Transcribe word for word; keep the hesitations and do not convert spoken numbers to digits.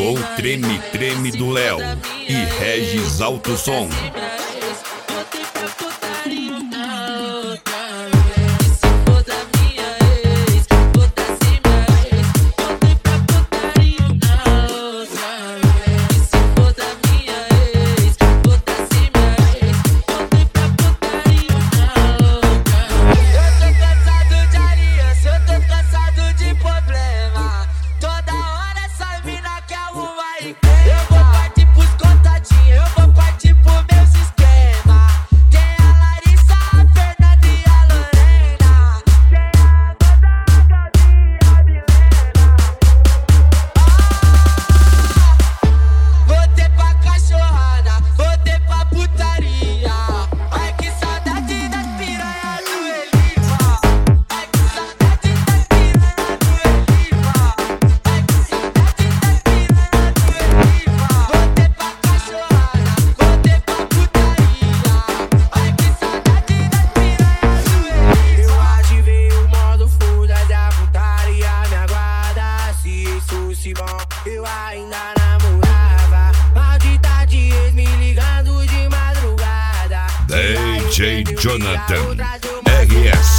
com Treme Treme do Léo e Regis Alto Som. Eu ainda namorava, maldita de ex me ligando de madrugada. D J Jonathan R S